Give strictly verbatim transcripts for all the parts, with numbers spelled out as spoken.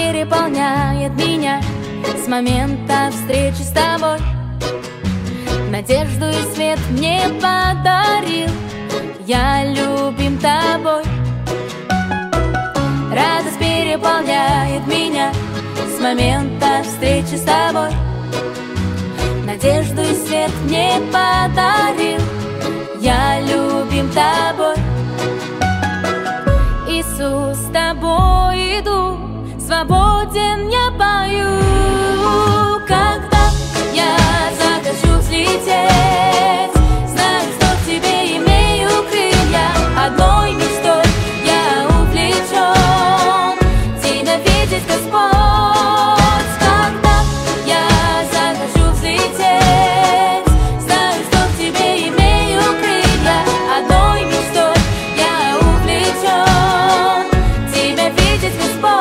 переполняет меня с момента встречи с тобой. Надежду и свет мне подарил я любим тобой. Радость переполняет меня с момента встречи с тобой. Надежду и свет мне подарил я любим тобой. Иисус, с тобой иду, свободен я пою. Когда я захочу взлететь, знаю, что в тебе имею крылья. Одной мечтой я увлечен, тебя видеть, Господь. Когда я захочу взлететь, знаю, что в тебе имею крылья. Одной мечтой я увлечен, тебя видеть, Господь.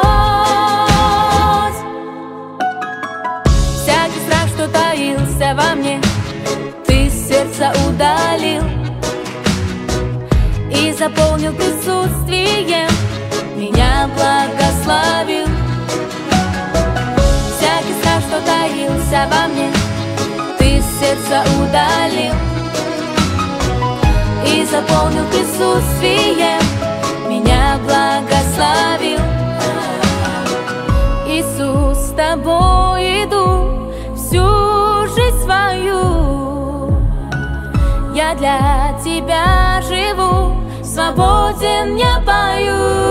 Всякий страх, что таился во мне, ты с сердца удалил и заполнил присутствием, меня благословил. Всякий страх, что таился во мне, ты с сердца удалил и заполнил присутствием, меня благословил. Иисус, с тобой иду всю жизнь свою, я для тебя живу, свободен я пою.